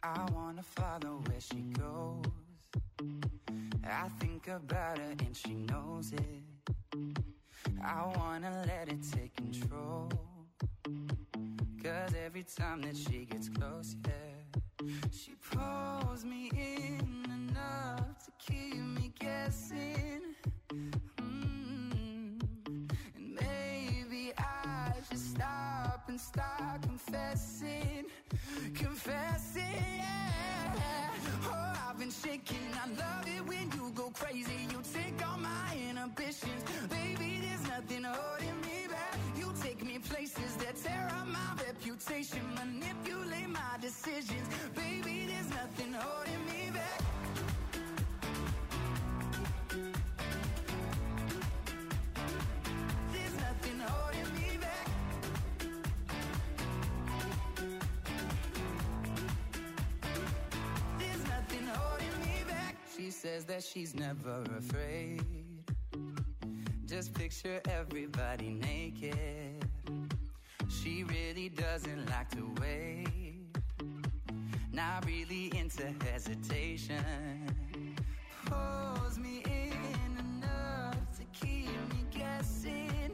I wanna follow where she goes. I think about her and she knows it. I wanna let it take control. 'Cause every time that she gets close, yeah, she pulls me in enough to keep me guessing. And maybe I should stop and start confessing. Yeah. Oh, I've been shaking. I love it when you go crazy. You take all my inhibitions. Baby, there's nothing holding me back. You take me places that tear up my reputation. Manipulate my decisions. Baby, there's nothing holding me back. There's nothing holding me back. There's nothing holding me back. She says that she's never afraid. Just picture everybody naked. She really doesn't like to wait. Not really into hesitation. Pulls me in enough to keep me guessing.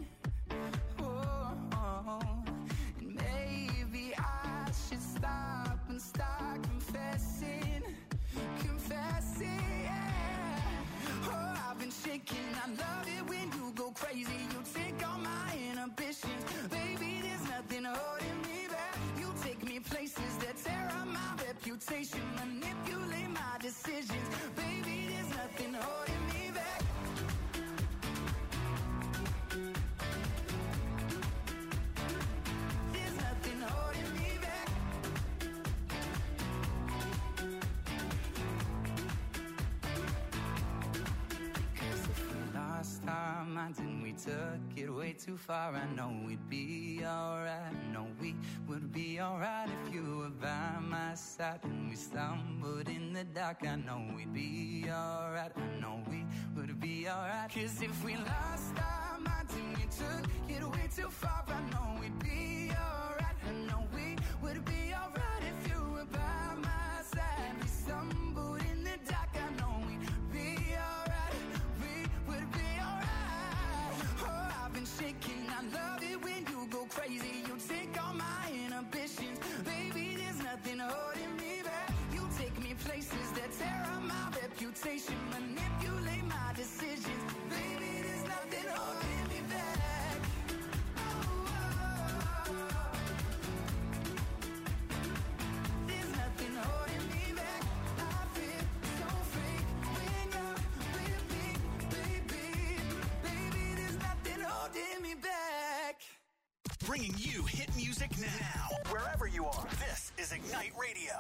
Oh, and maybe I should stop and start confessing. Yeah. Oh, I've been shaking. I love it when you go crazy. You take all my inhibitions. Baby, there's nothing holding me back. You take me places that tear up my reputation. Manipulate my decisions. Baby, there's nothing holding me back. There's nothing holding me back. Lost our minds and we took it way too far. I know we'd be alright. I know we would be alright if you were by my side. And we stumbled in the dark. I know we'd be alright. I know we would be alright. 'Cause if we lost our minds and we took it way too far, I know we'd be alright. I know we would be alright if you were by my side. We stumbled in the dark. I know we'd be alright. Shaking. I love it when you go crazy. You take all my inhibitions. Baby, there's nothing holding me back. You take me places that tear up my reputation. Manipulate my decisions. Baby, there's nothing holding me back. There's nothing holding me back. I feel so free when you're with me, baby. Baby, there's nothing holding me back. Bringing you hit music now. Wherever you are, this is Ignite Radio.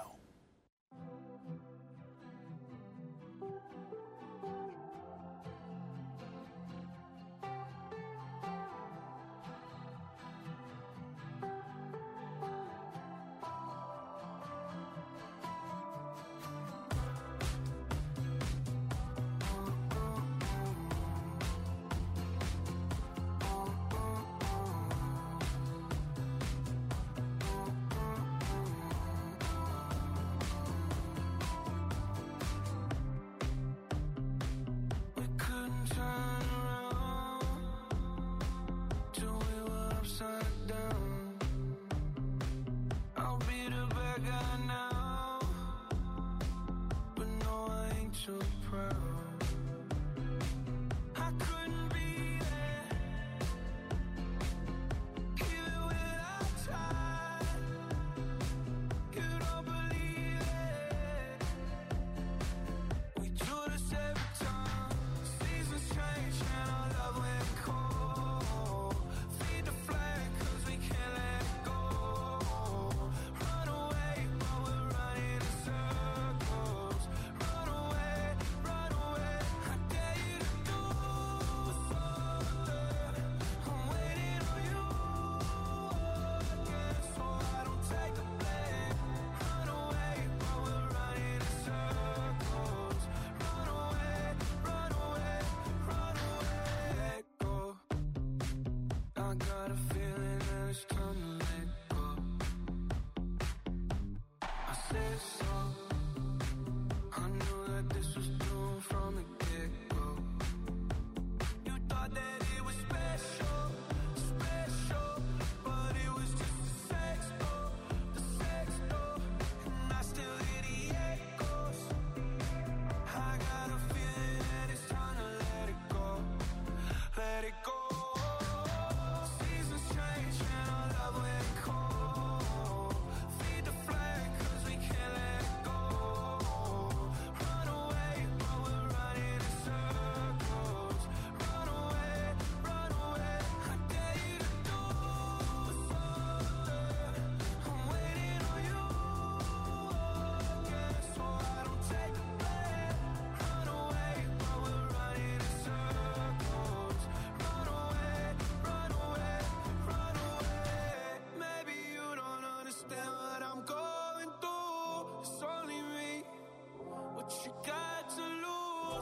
I said so.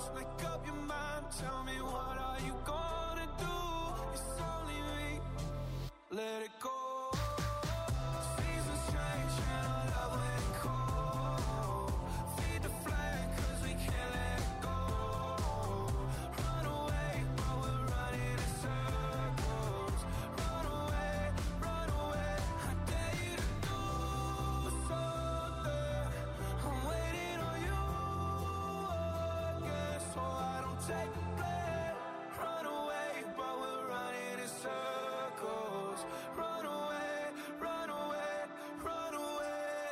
Just make up your mind, tell me what are you gonna do? It's only me, let it go. Seasons change and our love let it go. Feed the flame cause we can't let it go. Run away, but we're running in circles. Run away, I dare you to do something. I'm waiting on you again, so I don't take the blame. Run away, but we're running in circles. Run away, run away, run away.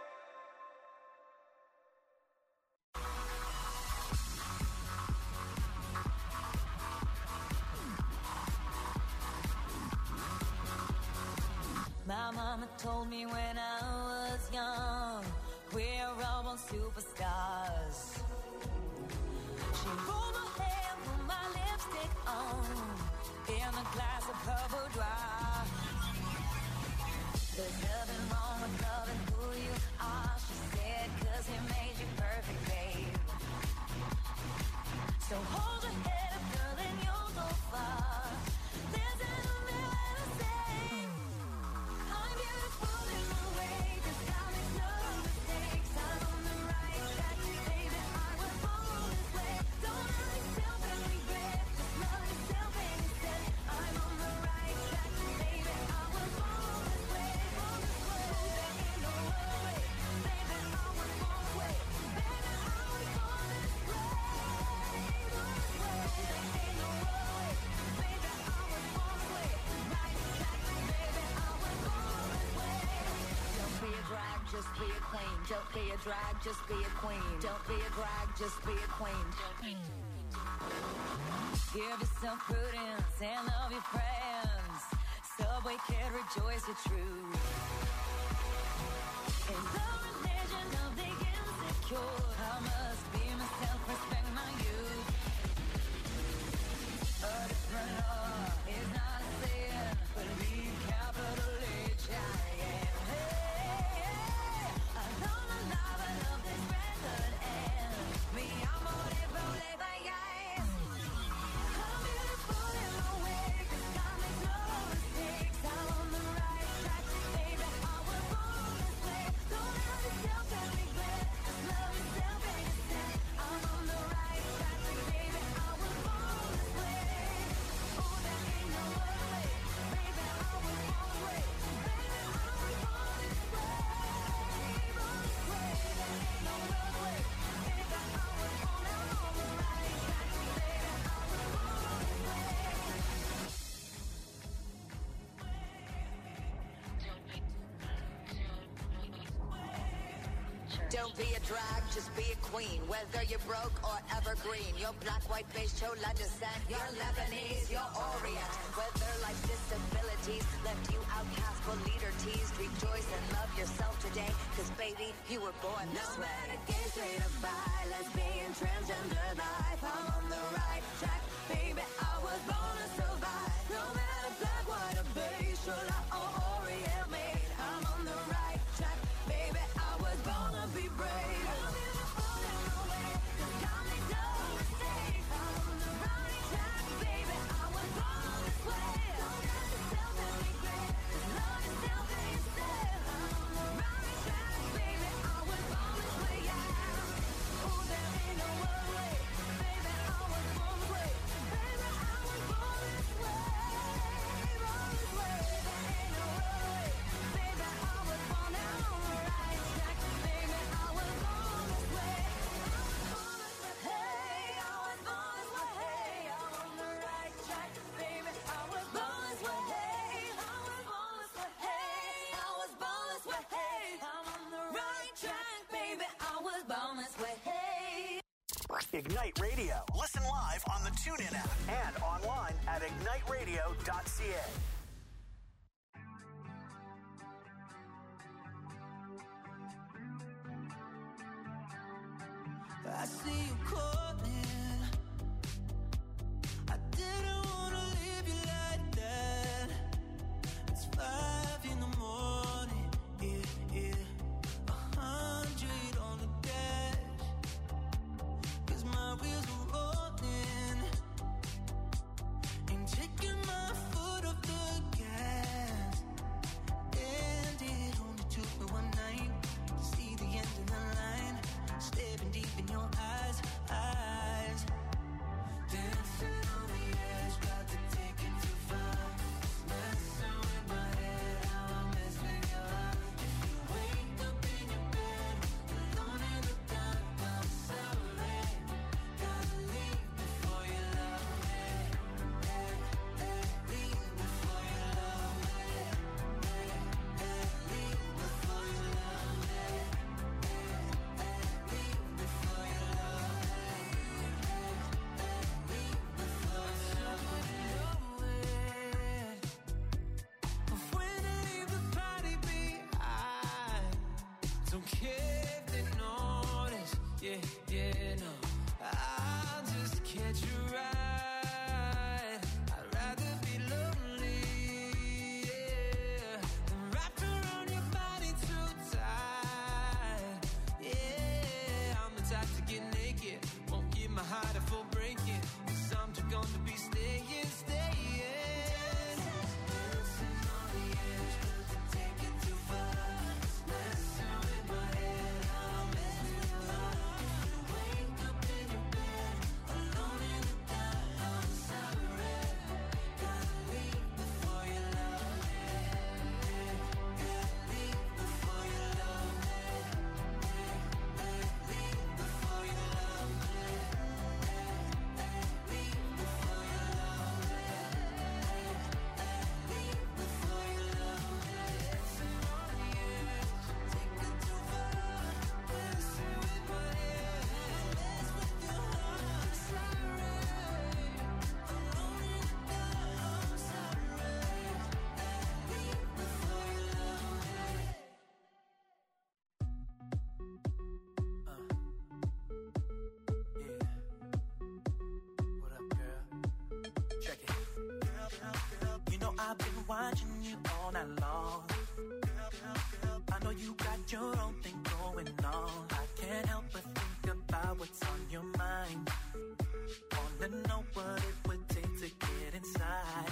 My mama told me when I was young, we're all born superstars. She rolled my hair, put my lipstick on, in a glass of her boudoir. There's nothing wrong with loving who you are, she said, cause he made you perfect, babe. So hold your head up, girl, and you'll go far. Listen to me when I say I'm beautiful in my way, 'cause God makes no mistakes. I'm on the right track, baby, I was born this way. Don't hurt yourself and regret, just love yourself and instead. I'm on the right track, baby, I was born this way. There ain't no other way, baby, I was born this way. Baby, I was born this way. There ain't no other way, baby, I was born this way. Right track, baby, I was born this way. Don't be a drag, just be a queen. Don't be a drag, just be a queen. Don't be a drag, just be a queen. Give yourself prudence and love your friends. Subway kid, rejoice your truth. In the religion of the insecure, I must be myself, respect my youth. A different law is not a sin, believe capital H I am. Hey, I love my life, I love this record, and me amor de problemas. I'm beautiful in my way, 'cause God makes no mistakes. I'm on the right track, baby, I was born this way. Don't hurt yourself and regret, just love yourself and instead. I'm on the right track, baby, I was born this way. Oh, there ain't no other way, baby, I was born this way. Baby, I was born this way, born this way. There ain't no other way, baby, I was born. I'm on the right track, baby, I was born this way. Don't be a drag, just be a queen. Whether you're broke or evergreen, you're black, white, beige, chola descent, you're Lebanese, you're Orient. Whether life's disabilities left you outcast but leader teased, rejoice and love yourself today, 'cause baby, you were born this way. No matter gay, straight or bi, lesbian, transgender life, I'm on the right track, baby, I was born to survive. No matter black, white or beige, chola or Orient made, I'm on the right track, baby, I was born to be brave. I'm beautiful in my way, 'cause God makes no mistakes. I'm on the right track, baby, I was born this way. Don't hurt yourself and regret, just love yourself and instead. I'm on the right track, baby, I was born this way, yeah. Oh, there ain't no other way, baby, I was born this way. Baby, I was born this way, born this way. There ain't no other way, baby, I was born. Now I'm on the right track, baby, I was born this way. Hey, I was born this way. Hey, I'm on the right track, baby, I was born this way. Hey, I was born this way. Hey, I was born this way. Hey, I'm on the right track, baby, I was born this way. Hey. Ignite Radio. Listen live on the TuneIn app and online at igniteradio.ca. I see you calling. I didn't wanna leave you like that. It's 5 in the morning, yeah. 100 on the dash, 'cause my wheels are yeah, yeah, no. I'll just catch you right. I'd rather be lonely, yeah, than wrapped around your body too tight. Yeah, I'm the type to get naked, won't give my heart a full breaking. 'Cause I'm just gonna be staying. Dancing on the edge, but take it too far. Messing with my head, I'll mess with your heart. You wake up in your bed, alone in the dark. I'm sorry, gotta leave before you love me. Gotta leave before you love me. Leave before you love me. Leave before you love me. Leave before you love me. Dancing on the edge, take it too far. Messing with my head, mess with your heart. Sorry, alone in the dark. I'm sorry. Leave before you love me. Yeah. What up, girl? Check it. You know I've been watching you all night long. I know you got your own thing going on. I can't help but think about what's on your mind. Wanna know what it would take to get inside.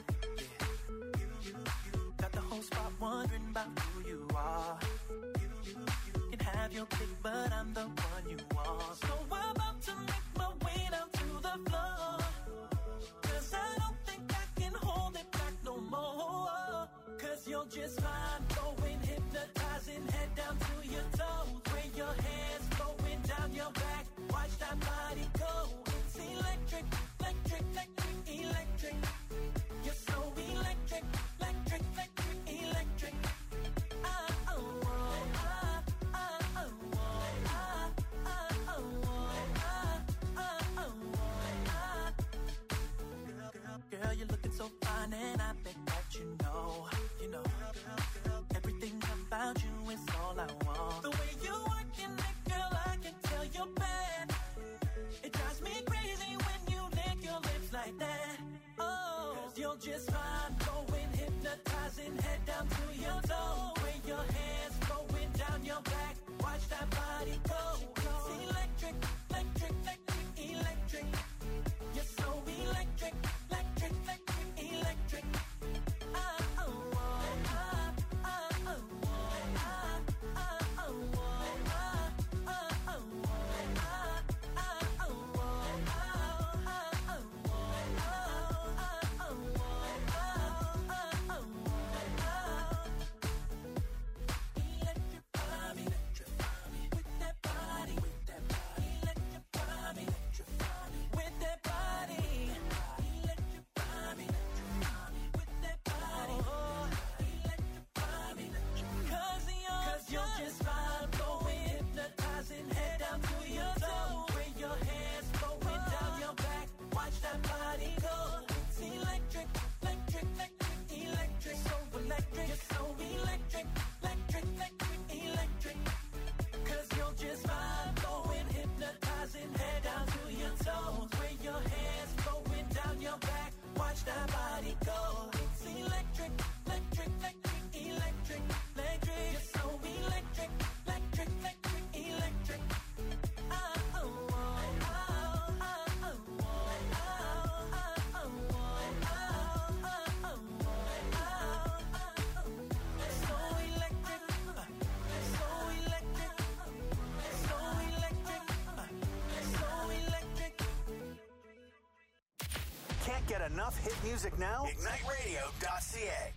Yeah. Got the whole spot wondering about who you are. You can have your pick, but I'm the one you want. So I'm about to make my way down to the floor. 'Cause I don't think I can hold it back no more. 'Cause you're just fine, going hypnotizing, head down to your toes. Where your hands flowing down your back, watch that body go. It's electric, electric, electric, electric. You're so electric, electric, electric, electric. Girl, you're looking so fine, and I bet that you know, everything about you is all I want. The way you working it, girl, I can tell you're bad. It drives me crazy when you lick your lips like that. Oh, 'cause you're just fine, going hypnotizing, head down to your toes. Where your hands flowing down your back, watch that body go. It's electric, electric, electric, electric. You're so electric, electric, electric, electric. Can't get enough hit music now? IgniteRadio.ca.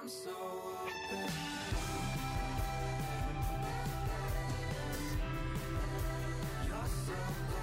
I'm so open. You're so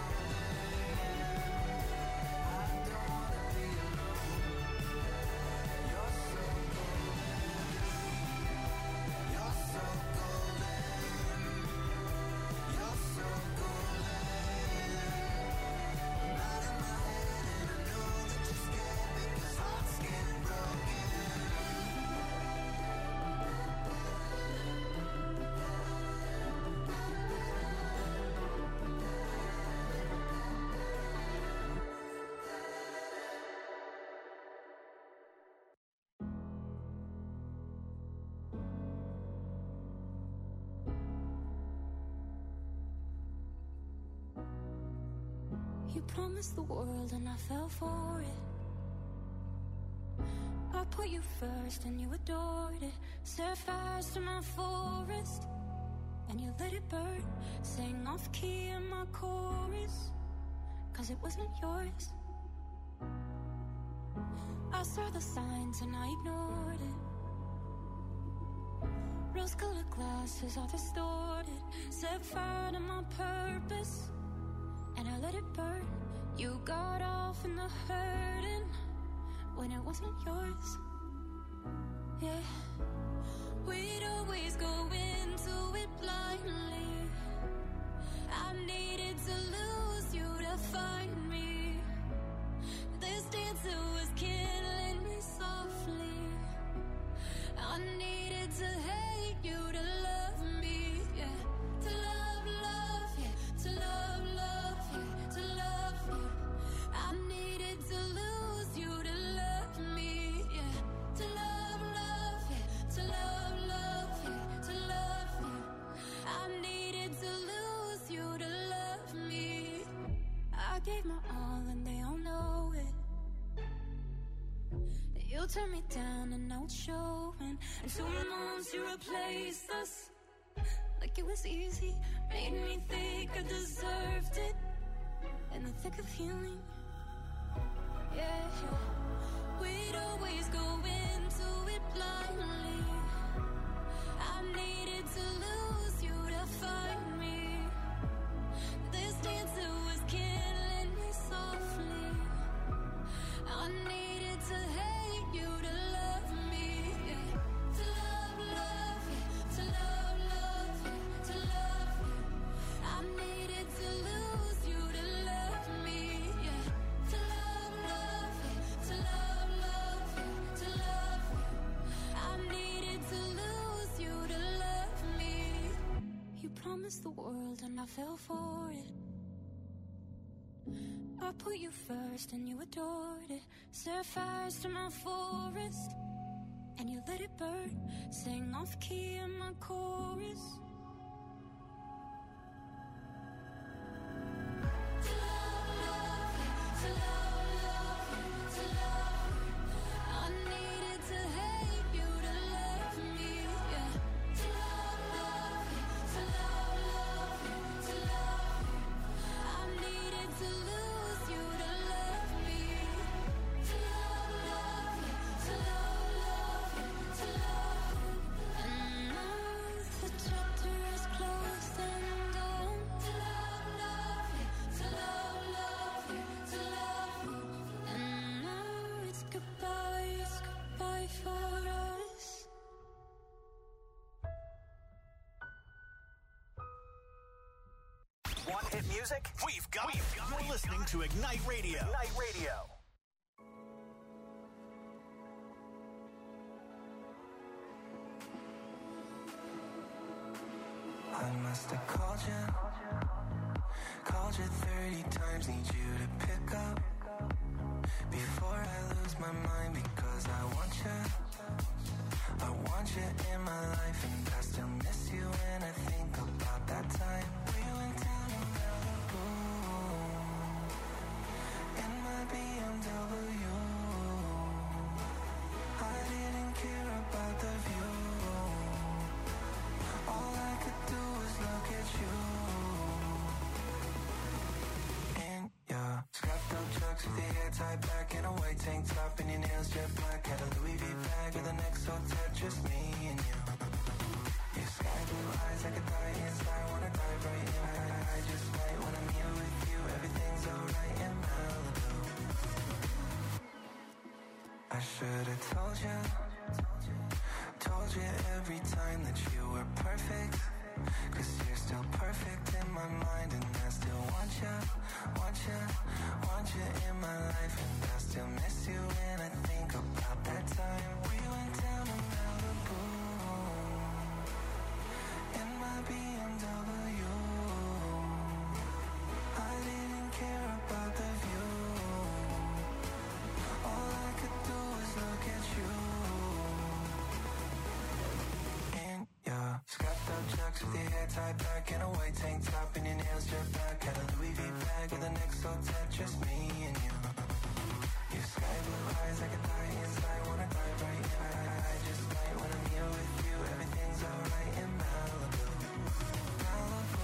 You promised the world and I fell for it. I put you first and you adored it. Set fires to my forest and you let it burn. Sang off key in my chorus, 'cause it wasn't yours. I saw the signs and I ignored it. Rose-colored glasses all distorted. Set fire to my purpose and I let it burn. You got off in the hurting when it wasn't yours. Yeah, we'd always go into it blindly. I needed to lose you to find me. This dancer was killing me softly. I needed to hate you to love me. Yeah, to love, love, yeah, to love, love. To love you, I needed to lose you to love me, yeah. To love, love, yeah. To love, love, yeah. To love you, I needed to lose you to love me. I gave my all and they all know it. You turned me down and now it's showing. And 2 months you replaced us like it was easy. Made me think I deserved it. In the thick of healing, yeah, we'd always go into it blindly. I needed to lose you to find me. This dancer was killing me softly. I needed to hate you to love me, yeah. To love, love, yeah. To love, love, yeah. To love you, I needed to lose you to love me, yeah. To love, love, yeah. To love, love, yeah. To love you, I needed to lose you to love me. You promised the world and I fell for it. I put you first and you adored it. Set fires to my forest and you let it burn. Sang off key in my chorus. To love, love, yeah. To love, love, yeah. To love you, I needed to hate you to love me, yeah. To love, love, yeah. To love, love, yeah. To love you, I needed to lose you to love me. To love, love, yeah. To love, love, yeah. To love you, and now the chapter is closed and gone. To love, love, yeah. To love, love, yeah. To love you, and now it's goodbye for us. Want hit music? We've got it. You're listening to Ignite Radio. Ignite Radio. I must have called you 30 times, need you to pick up before I lose my mind, because I want you in my life, and I still miss you when I think about that time we went down in Malibu in my BMW. I didn't care about the view. All I could do was look at you. In your scuffed up chucks with your hair tied back and a white tank top and your nails jet black. Had a Louis V bag with an XO touch. Told you every time that you were perfect. 'Cause you're still perfect in my mind. And I still want you in my life. And I still miss you when I think about that time we went down to Malibu in my BMW. I didn't care about the view. All I could do was look at you. In your scuffed up chucks with your hair tied back and a white tank top and your nails jet back. Had a Louis V bag with a neck so tight, just me and you. Your sky blue eyes, I could die inside, wanna dive right in. I just might when I'm here with you. Everything's alright in Malibu. Malibu.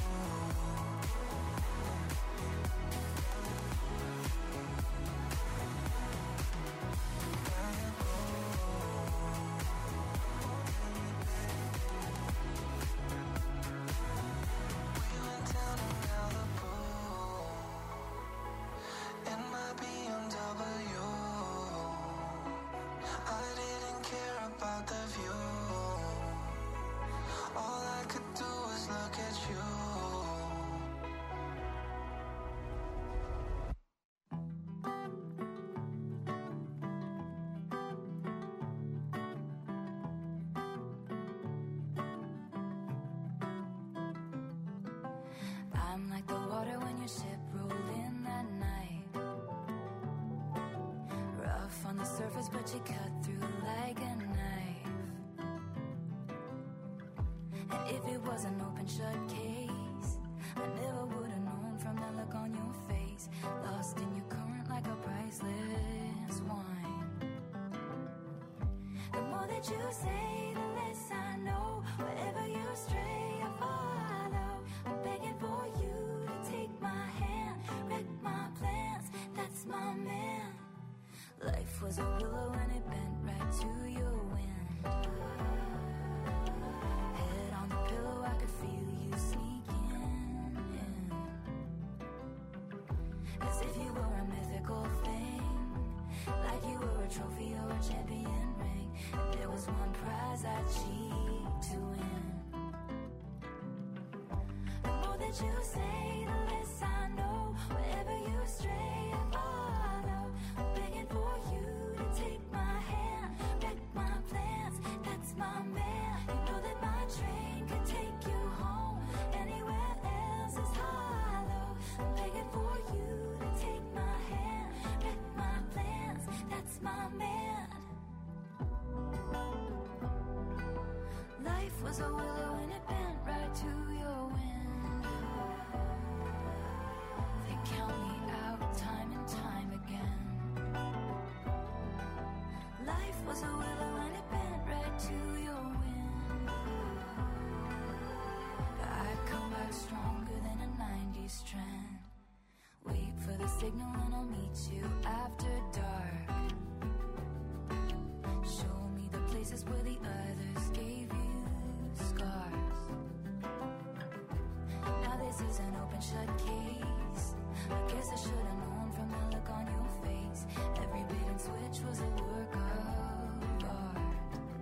I'm like the water when your ship rolled in that night. Rough on the surface, but you cut through like a knife. And if it was an open shut case, I never would have known from the look on your face. Lost in your current like a priceless wine. The more that you say, the less I know. Wherever you stray, I follow. I'm begging for you to take my hand, wreck my plans, that's my man. Life was a willow and it bent right to your wind. Head on the pillow, I could feel you sneaking in. As if you were a mythical thing, like you were a trophy or a champion ring. And there was one prize I'd cheat to win. The more that you say, the less I know. Wherever you stray, I follow. I'm begging for you to take my hand, wreck my plans, that's my man. You know that my train could take you home. Anywhere else is hollow. I'm begging for you to take my hand, wreck my plans, that's my man. Life was a willow and it bent right to your wind. They count me out time and time again. Life was a willow and it bent right to your wind. But I'd come back stronger than a 90s trend. Wait for the signal and I'll meet you after dark. Show me the places where the others gave you scars. Now this is an open shut case. I guess I should have known from the look on your face. Every bait and switch was a work of art.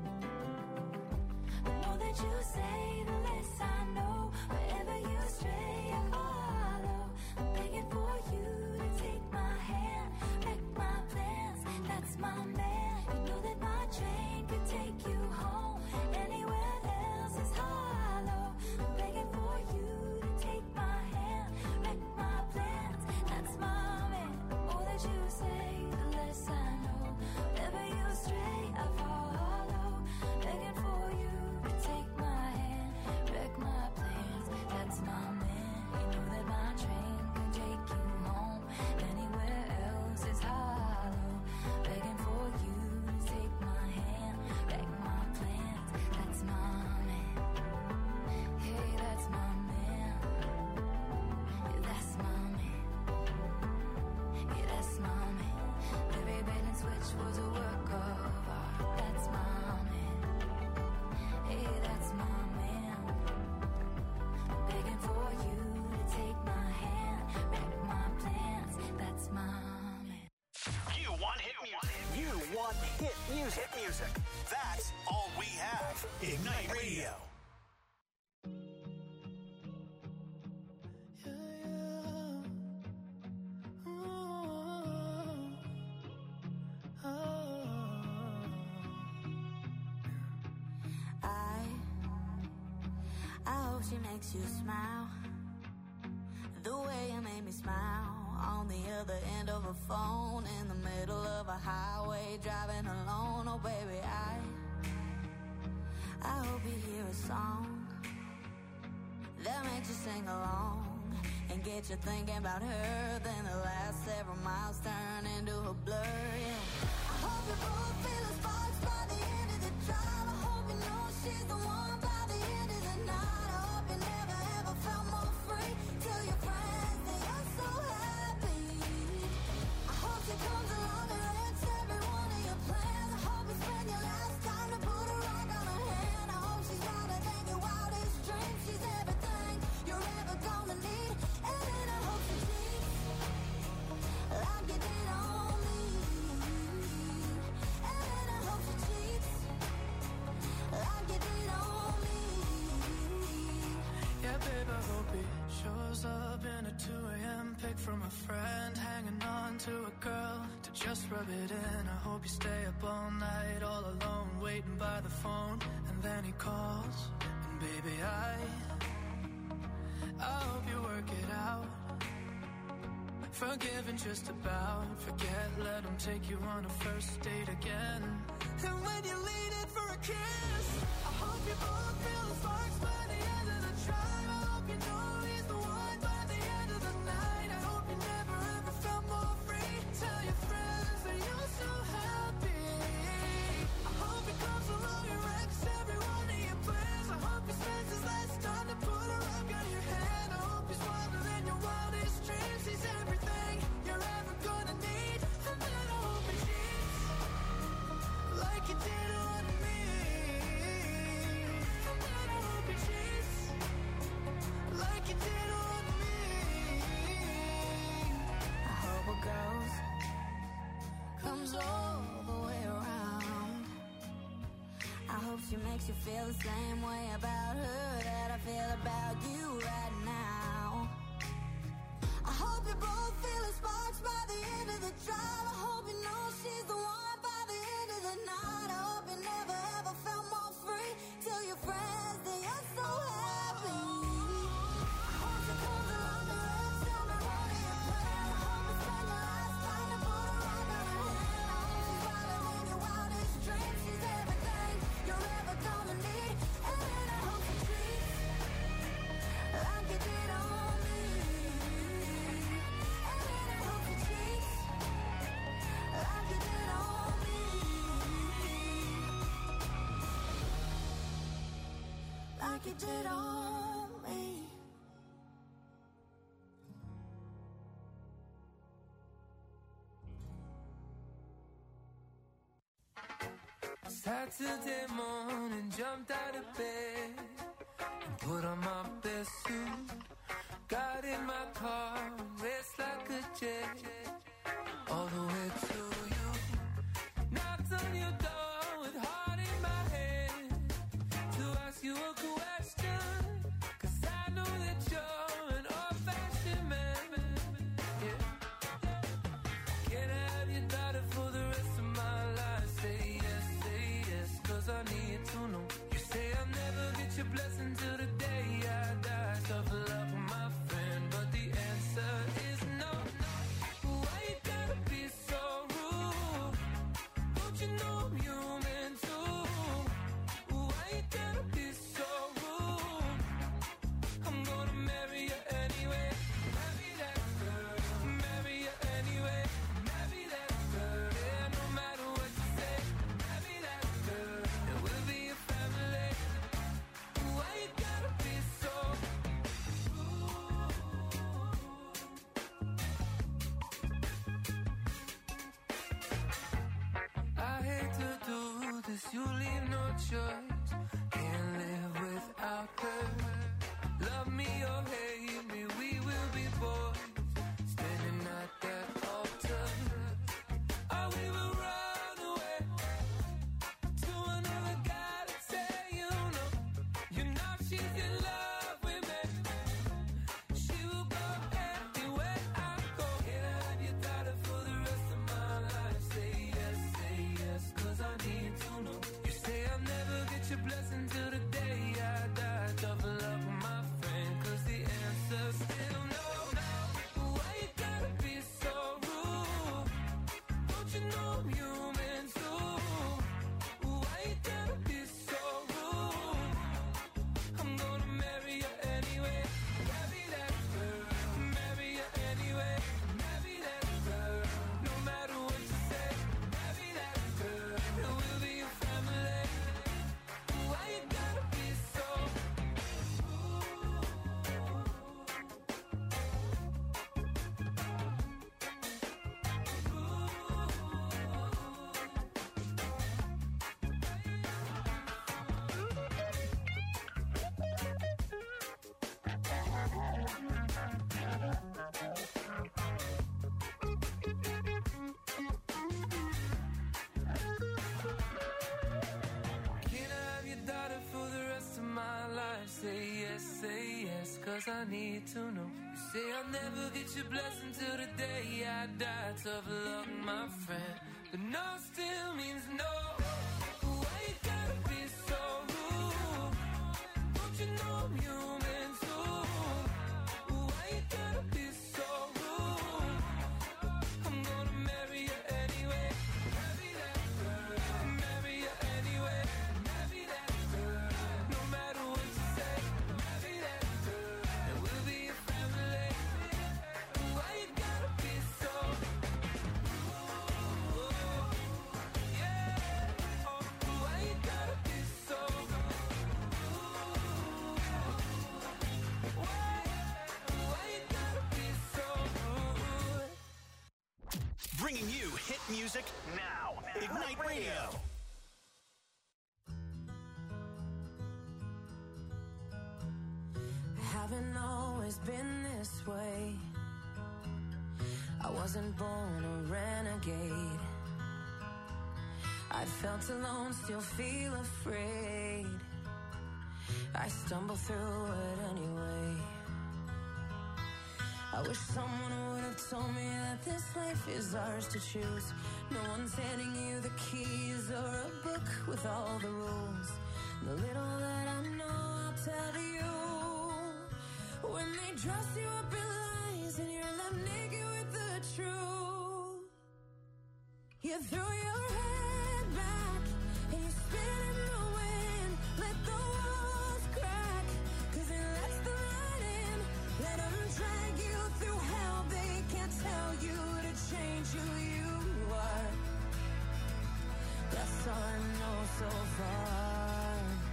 The more that you say, the less I know. Wherever you stray, I follow. I'm begging for you to take my hand, wreck my plans, that's my man. You know that my train could take you home. Anywhere else is hollow. I'm begging for you to take my hand, wreck my plans, that's my man. The more that you say, the less I know. Wherever you stray, I follow. Begging for you to take my hand. Music. Hit music. That's all we have. Ignite Radio. I hope she makes you smile the way you made me smile on the other end of a phone in the middle of a highway driving alone. Oh baby, I hope you hear a song that makes you sing along and get you thinking about her. Then the last several miles turn into a blur. Yeah. I hope you both feel the sparks by the end of the drive. I hope you know she's the one by the end of the night. I hope you never ever felt more free. Tell your friends that you're so happy. I hope she comes along and wrecks every one of your plans. I hope you spend your last time to put a rock on her hand. I hope she's wilder than your wildest dreams. She's everything you're ever gonna need. And then I hope she cheats like you did on me. And then I hope she cheats like you did on me. Yeah, babe, I hope he shows up in a 2 a.m. pic from a friend, hanging on to a girl to just rub it in. I hope you stay up all night, all alone, waiting by the phone, and then he calls, and baby, I hope you work it out. Forgiving just about, forget, let him take you on a first date again. And when you lean in for a kiss, I hope you both feel the sparks by the end of the drive. I hope you know he's the one by the end of the night. I hope you never ever felt more free. Tell your friends that you're so happy. I hope he comes along and wrecks every one of your plans. I hope he spends his last time to put a rock on your hand. I hope he's wilder than your wildest dreams. He's everything you're ever gonna need. And then I hope he cheats like you did on me. And then I hope he cheats like you did on me. I hope it comes all the way around. I hope she makes you feel the same way about her that I feel about you right now. I hope you both feel the sparks by the end of the drive. I hope you know she's the one by the end of the night. I hope you never ever felt more free. Tell your friends that you're so happy. I hope she comes along and wrecks every one of your plans. I hope you spend your last time to put a rock on her hand. I hope she's wilder than your wildest dreams. She's everything you're ever gonna need. And then I hope she treats like you did on me. And then I hope she treats like you did on me. Like you did on me. Saturday morning, jumped out of bed and put on my best suit. Got in my car, raced like a jet, all the way to you. Knocked on your door with heart in my head to ask you a question, 'cause I know that you're an old-fashioned man. Yeah. Can I have your daughter for the rest of my life? Say yes, 'cause I need to know. You say I'll never get your blessing till the day I die. Tough love for my friend, but the answer is no. Why you gotta be so rude? Don't you know I'm human too? Why you gotta be so rude? I'm gonna marry you anyway. Marry that girl. Marry you anyway. Marry that girl. Yeah, no matter what you say. Marry that girl. And we'll be a family. Why you gotta be so rude? I hate to do this, you leave no choice. Can't live without her. Love me or hate me, we will be boys. Standing at that altar. Oh, we will run away. 'cause I need to know. You say I'll never get your blessing till the day I die. Tough luck, my friend, but no still means no. Why you gotta be so rude? Don't you know I'm human too? Why you gotta be so rude? I'm gonna marry you anyway. Marry that girl. Marry you anyway. Marry that girl. No matter what you say. Marry that girl. And we'll be a family. Why you gotta be so rude? Yeah. Oh, why you gotta be so rude? Why you gotta be so rude? Bringing you hit music now. Ignite Radio. Haven't always been this way. I wasn't born a renegade. I felt alone, still feel afraid. I stumble through it anyway. I wish someone would have told me that this life is ours to choose. No one's handing you the keys or a book with all the rules. The little that I know, I'll tell you. When they dress you up in lies and you're left naked with the truth, you throw your head back and you spin in the wind. Let the walls crack, 'cause it lets the light in. Let them drag you through hell. They can't tell you to change who you are. That's all I know so far.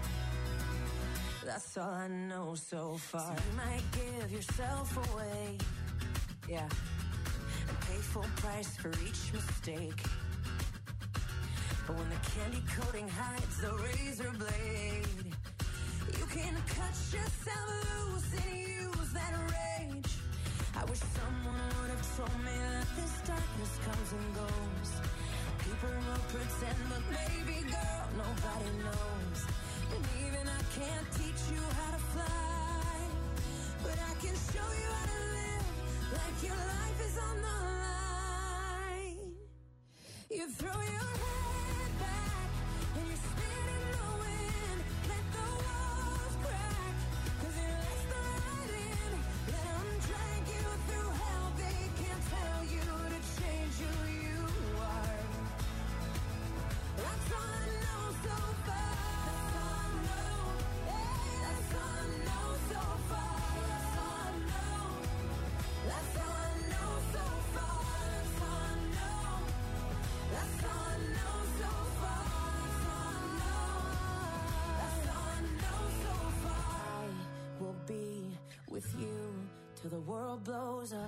That's all I know so far. So you might give yourself away, yeah, and pay full price for each mistake. But when the candy coating hides the razor blade, you can cut yourself loose and use that rage. I wish someone would have told me that this darkness comes and goes. People will pretend, but baby girl, nobody knows. And even I can't teach you how to fly, but I can show you how to live like your life is on the line. You throw your head back and you spin in the wind. Let the walls crack, 'cause it lets the light in. Let them drag you through hell. They can't tell you to change who you are. That's all I know so far. That's all I know. That's all I know so far. That's all I know. That's all I know so far. That's all I know. That's all I know so far. That's all I know. That's all I know so far. I will be with you till the world blows up.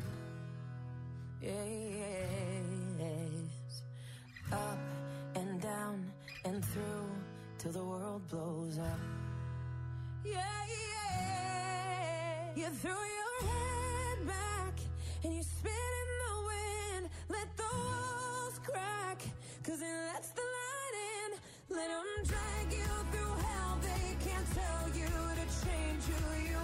Yes. Up and down and through till the world blows up. Yeah, yeah. You throw your head back and you spin in the wind. Let the walls crack, 'cause it lets the light in. Let them drag you through hell. They can't tell you to change who you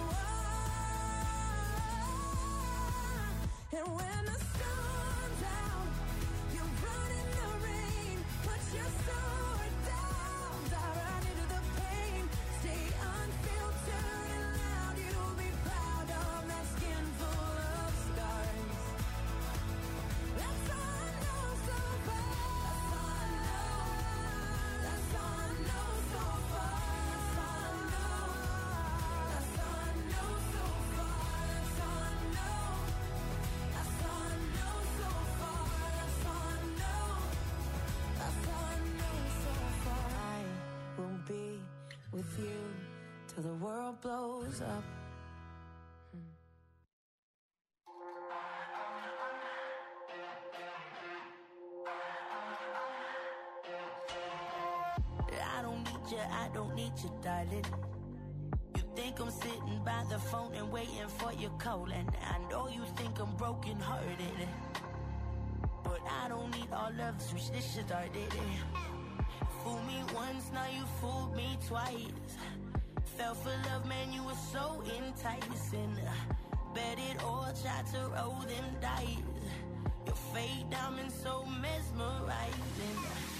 are. And when the sun's out, you run in the rain. Put your sword down, dive right into the pain. Stay unfiltered and loud. You'll be proud of that skin full of scars. That's all I know so far. That's all I know. That's all I know so far. That's all I know. That's all I know so far. That's all I know. That's all I know so far. That's all I know. That's all I know so far. I will be with you till the world blows up. I don't need you, darling. You think I'm sitting by the phone and waiting for your call, and I know you think I'm broken hearted, but I don't need all love to switch this shit started. Fool me once, now you fooled me twice. Fell for love, man, you were so enticing. Bet it all, tried to roll them dice. Your fake diamond so mesmerizing.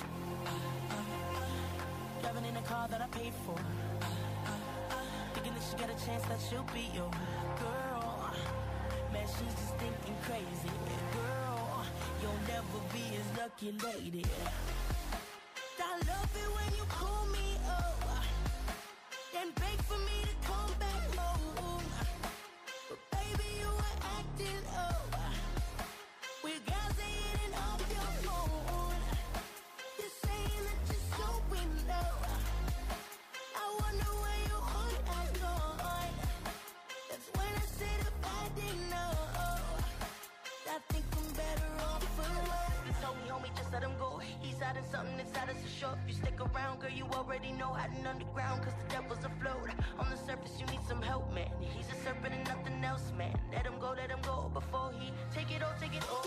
Driving in a car that I paid for. Thinking that she got a chance that she'll be your girl. Man, she's just thinking crazy. Girl, you'll never be his lucky lady. I love it when you call me up and beg for me to come back home. But baby, you were acting up with guys that hitting off your phone. You're saying that you're so in love. I wonder where your heart has gone. That's when I said if I didn't know, I think I'm better off alone. He told me, homie, just let him go. He's hiding something inside us to show. If you stick around, girl, you already know. Hiding underground, cause the devil's afloat. On the surface, you need some help, man. He's a serpent and nothing else, man. Let him go before he take it all,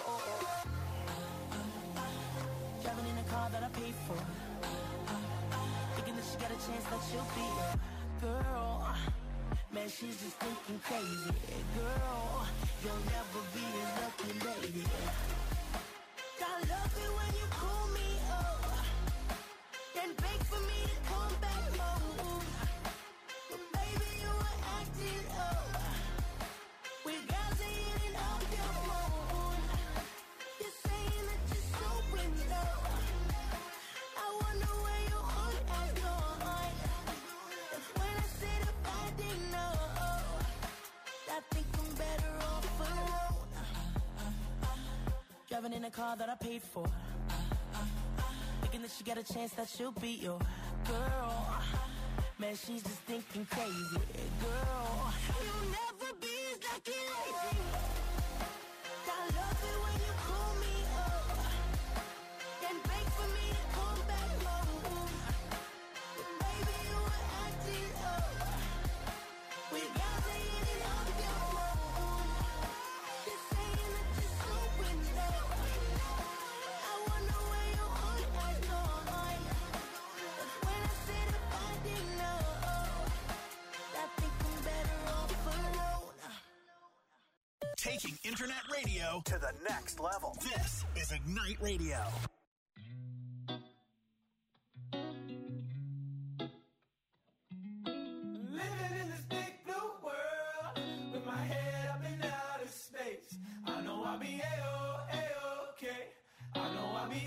Driving in a car that I paid for. Thinking that she got a chance that she'll be a girl. Man, she's just thinking crazy. Girl, you'll never be his lucky lady. I love it when you call me up and beg for me to come back home. But baby, you were acting up with guys that hitting off your phone. You're saying that you're so in love. I wonder where your heart has gone. That's when I said if I didn't know, I think I'm better off alone. Driving in a car that I paid for. Thinking that she got a chance that she'll be your girl. Man, she's just thinking crazy. Girl, you'll never be as lucky lady. I love it when you call me up and beg for me to come back home. But baby, you were acting up with guys that hitting off your phone. You're saying that you're so in love. I wonder where your heart has gone. That's when I said if I didn't know, I think I'm better off alone. Taking internet radio to the next level. This is Ignite Radio. Living in this big blue world with my head up in outer space. I know I'll be A-okay. I know I'll be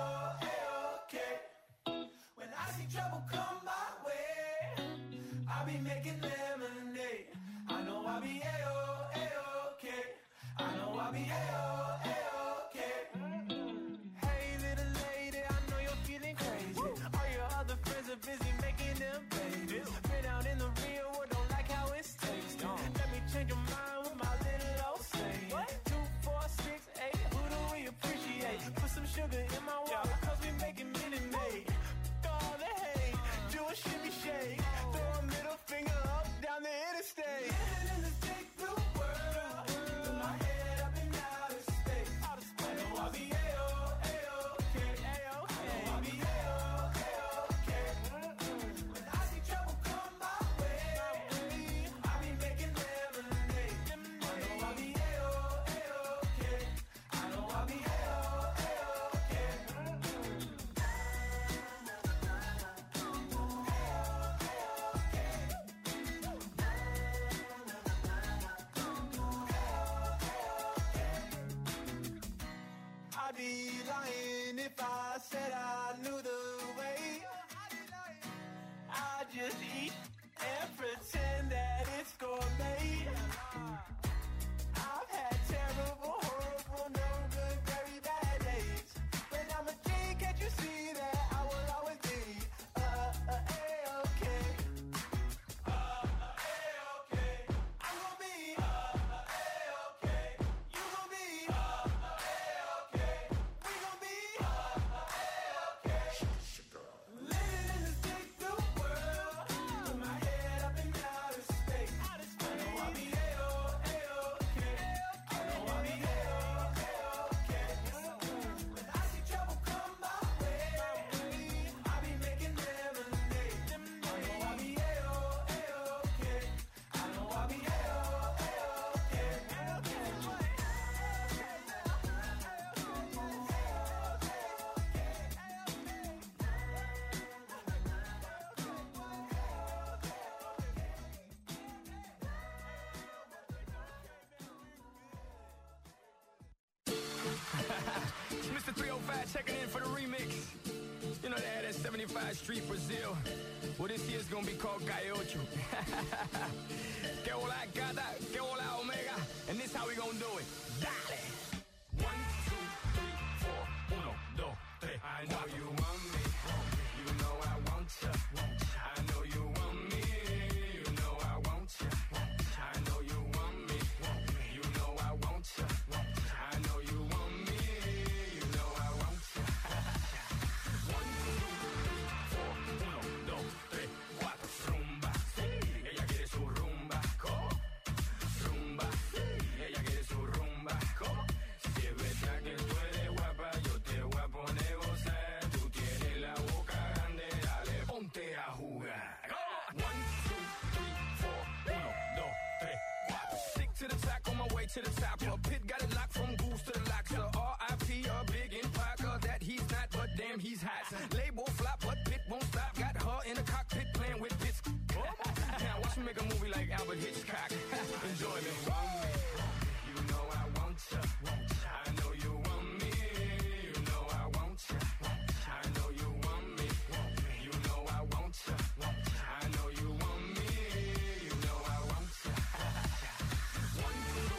A-okay. When I see trouble come my way, I'll be making lemonade. I know I'll be A-okay. I know I'll be A-okay. Hey little lady, I know you're feeling crazy. All your other friends are busy making them babies. Been out in the real world, don't like how it tastes. Let me change your mind with my little old saying. 2, 4, 6, 8, who do we appreciate? Put some sugar in my water, cause we making Minute Maid. All the hate, Mr. 305 checking in for the remix. You know, they had that 75 Street Brazil. Well, this year's gonna be called Gaiocho. Que hola gata, que hola omega. And this how we gonna do it. Dale! 1, 2, 3, 4, 1, 2, 3. I know you want me. You know I want ya. I know you want me. You know I want ya. I know you want me. You know I want ya. I know you want me. You know I want ya. 1, 2, 3, 4, rumba. Sí, ella quiere su rumba. Rumba. Sí, ella quiere su rumba. Si es verdad que tú eres guapa, yo te voy a poner gozar. Tú tienes la boca grande, dale, ponte a jugar. 1, 2, 3, 4, 1, 2, 3, 4. Stick to the track on my way to the top. A pit got it locked from goose to the lock. So R.I.P. a big in Parker that he's not, but damn he's hot. Label flop, but Pit won't stop. Got her in the cockpit playing with bits. Now watch me make a movie like Albert Hitchcock. Enjoy me. You know I want ya. I know you want me. You know I want ya. I know you want me. You know I want ya. I know you want me. You know I want ya. 1,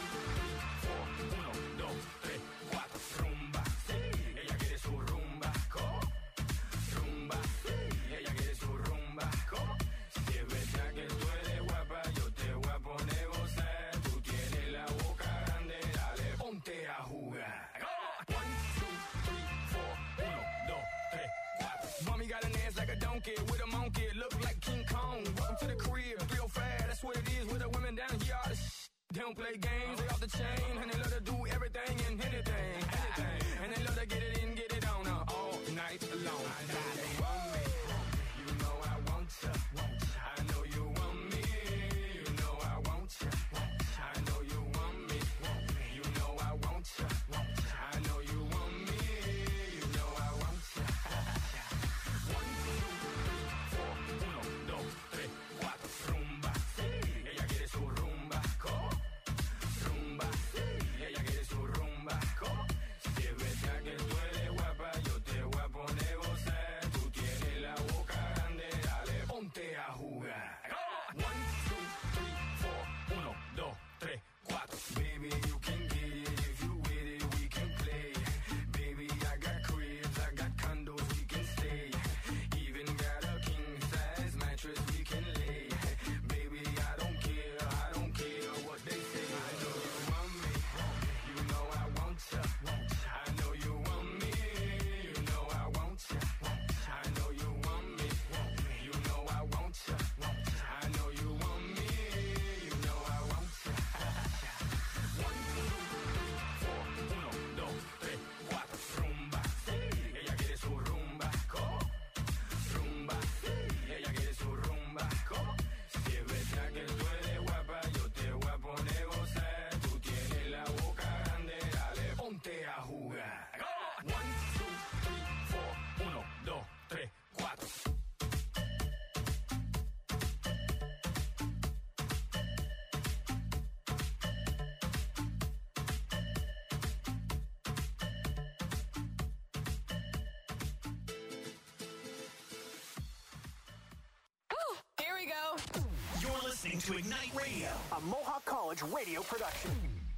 2, 3, 4, rumba. Sí, ella quiere su rumba. Rumba. Sí, ella quiere su rumba. Si es verdad que tú eres guapa, yo te voy a poner gozar. Tú tienes la boca grande, dale, ponte a jugar. 1, 2, 3, 4, 1, 2, 3, 4. Mommy got an ass like a donkey with a monkey, look like King Kong. Welcome to the crib, 305, that's what it is with the women down here. All the they don't play games, they off the chain, and they love to do everything and anything. And they love to get it in, get it on all night long. You want me, you know I want ya. I know you want me, you know I want ya. I know you want me, you know I want ya. I know you want me, you know I want ya. 1, 2, 3, 4, rumba. Sí, ella quiere su rumba. Rumba. Sí, ella quiere su rumba. Si es verdad que tú eres guapa, yo te voy a poner gozar. Tú tienes la boca grande, dale, ponte a jugar. 1, 2, 3, 4, 1, 2, 3, 4. Baby, you can get it if you with it, we can play. Baby, I got cribs, I got condos, we can stay. Even got a king size mattress we can lay. Baby, I don't care what they say. I know you want me, you know I want ya. I know you want me, you know I want ya. I know you want me, you know I want ya. I know you want me, you know I want ya. 1, 2, 3, 4, rumba. Sí, ella quiere su rumba. Rumba. Sí, ella quiere su rumba. Si es verdad que tú eres guapa, yo te voy a poner gozar. Tú tienes la boca grande, dale, ponte a jugar. 1, 2, 3, 4. Here we go. You're listening to Ignite Radio, a Mohawk College radio production.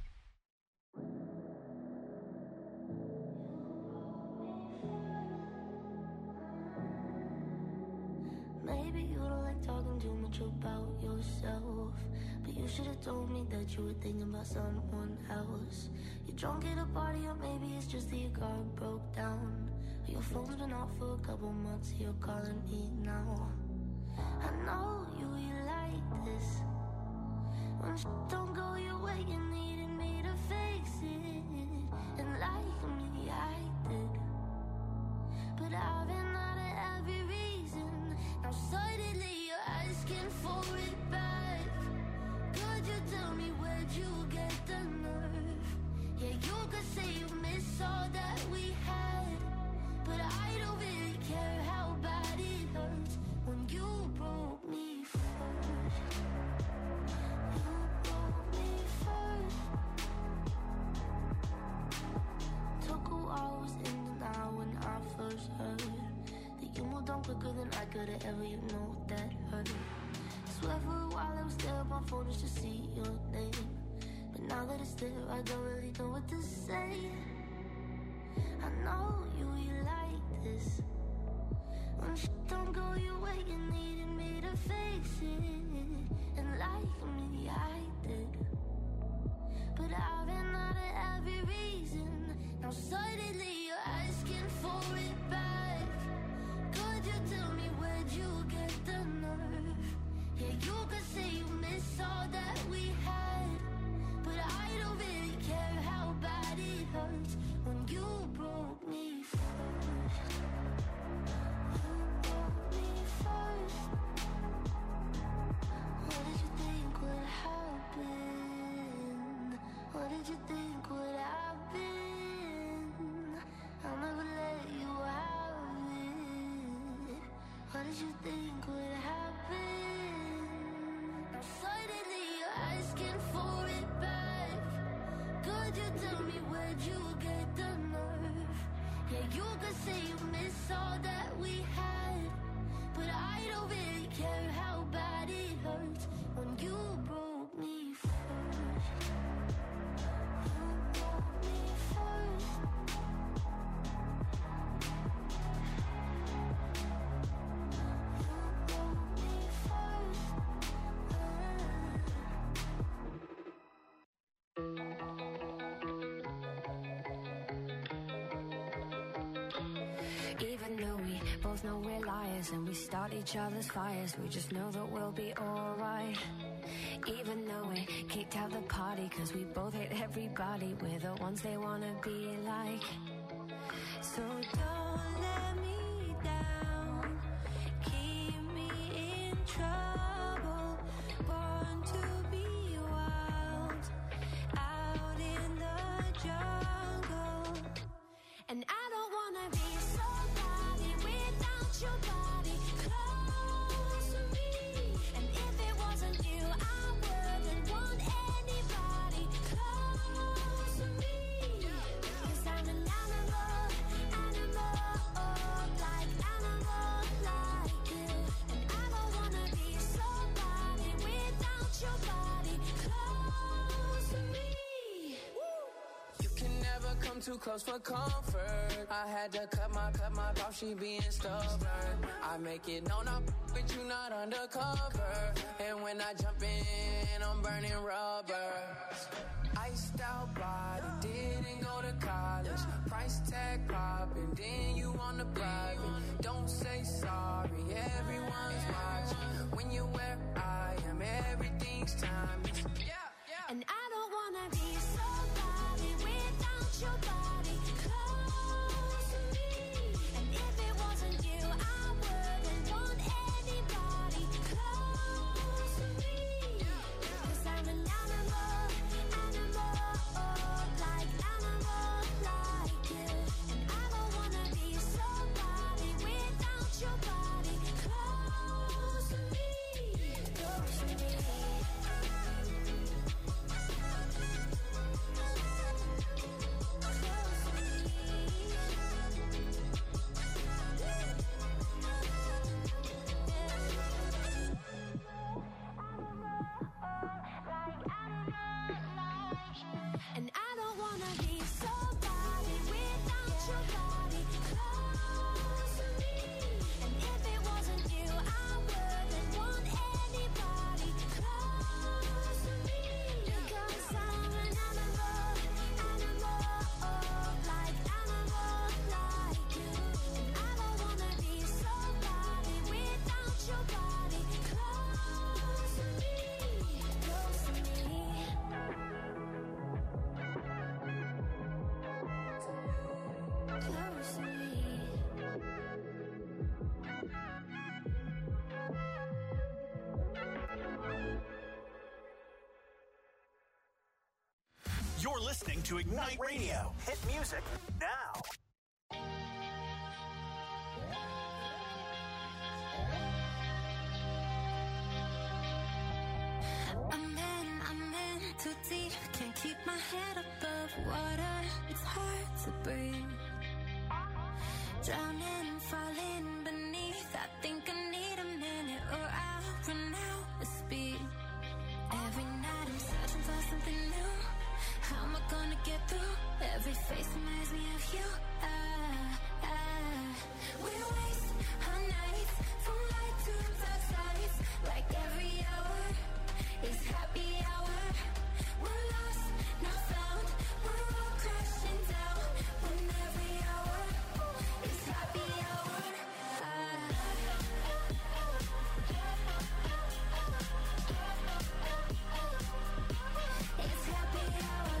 Maybe you don't like talking too much about yourself, but you should have told me that you were thinking about someone else. You're drunk at a party, or maybe it's just that your car broke down. Your phone's been off for a couple months, you're calling me now. I know you like this. When don't go your way, you needed me to fix it. And like me, I did. But I've been out of every reason. Now suddenly you're asking for it back. Could you tell me where'd you get the nerve? Yeah, you could say you miss all that we had, but I don't really care how bad it hurts when you broke me first. You broke me first. Took a while, I was in could've ever, you know that hurt. Swear for a while I was there on my phone just to see your name. But now that it's there, I don't really know what to say. I know you like this. When shit don't go your way, you needed me to fix it. And like me, I did. But I've been out of every reason. Now suddenly you're asking for it back. Could you tell me where'd you get the nerve? Yeah, you could say you miss all that we had. But I don't really care how bad it hurts when you broke me first. You broke me first. What did you think would happen? What did you think would happen? I'll never let you have it. What did you think would happen? Now suddenly you're asking for it back. Could you tell me where'd you get the nerve? Yeah, you could say you miss all that we had. But I don't really care how bad it hurts when you broke me first. You broke me first. You broke me first. Even though we both know we're liars and we start each other's fires, we just know that we'll be alright. Even though we kicked out the party cause we both hate everybody, we're the ones they wanna be like. So don't let me down, keep me in trouble, born to be wild, out in the jungle. And I don't wanna be somebody without your body close to me. And if it wasn't you, I wouldn't want anybody close to me. Cause I'm an animal, like animal like you. And I don't wanna be somebody without your body close to me. You can never come too close for comfort. I had to cut my off, she being stubborn. I make it known I'm with you, not undercover. And when I jump in, I'm burning rubber. Iced out body, didn't go to college. Price tag popping, then you on the private. Don't say sorry, everyone's watching. When you're where I am, everything's timeless. And I don't wanna be somebody without your body close to me. And if it wasn't you, I wouldn't want anybody close to me. Cause I'm an animal, like animal like you. And I don't wanna be somebody without your body close to me. Close to me. And I don't wanna be somebody without your body close to me. And if it wasn't you, I wouldn't want anybody close to me. Because I'm an animal, like animal like you. And I don't wanna be somebody without your body close to me. Close to me. Close to me. You're listening to Ignite Radio. Hit music now. I'm in too deep, can't keep my head above water. It's hard to breathe. Drowning, falling beneath. I think I need you. We waste our nights from light to dark sides. Like every hour is happy hour. We're lost, not found. We're all crashing down. When every hour is happy hour. It's happy hour.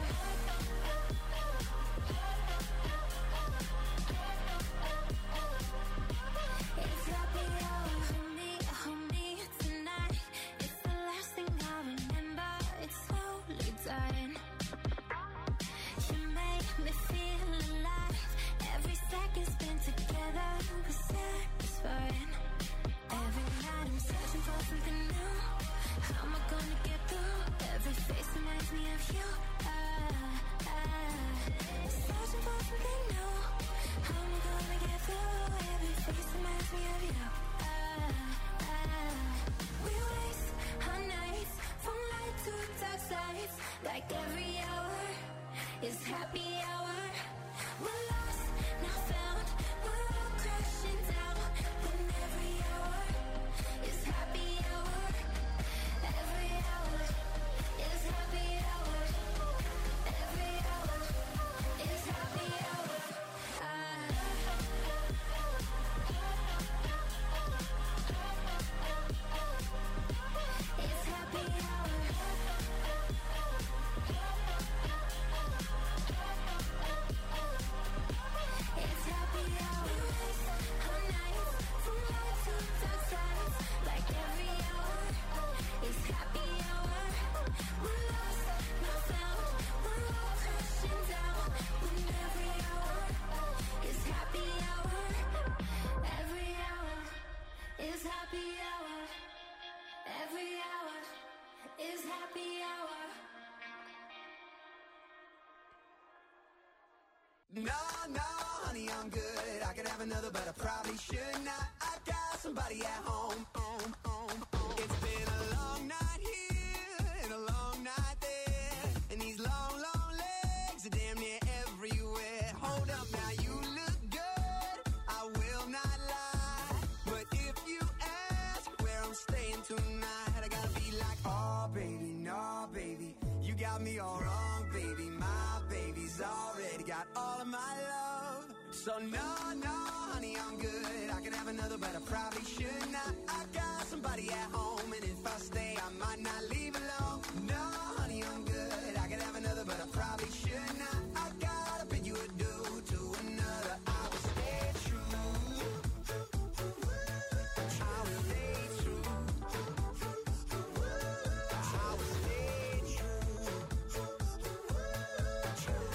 It's happy hour. Hold me tonight. It's the last thing I remember. It's slowly dying. You make me feel alive. Every second spent together was satisfying. Every night I'm searching for something new. How am I gonna get through? Every face reminds me of you. Searching for something new. How am I gonna get through? Every face reminds me of you. We waste our nights from light to dark sides. Like every hour is happy hour. We're lost, not found. We're all crashing down. When every hour is happy hour. Every hour is happy hour. Every hour is happy hour. It's happy hour. It's happy hour. Our nights from light to dark sides. Like every hour is happy hour. We're lost, not found. We're all crashing down. When every hour is happy hour. Every hour is happy hour. Every hour is happy hour. No, honey, I'm good. I could have another, but I probably should not. I got somebody at home. It's been a long night here and a long night there, and these long legs are damn near everywhere. Hold up now, you look good, I will not lie. But if you ask where I'm staying tonight, I gotta be like, oh baby, no baby, you got me all wrong, baby. My baby's already got all of my love. So no, honey, I'm good. I could have another, but I probably should not. I got somebody at home, and if I stay, I might not leave alone. No, honey, I'm good. I could have another, but I probably